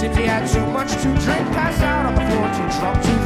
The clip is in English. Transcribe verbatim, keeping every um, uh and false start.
If you had too much to drink, pass out on the floor too drunk to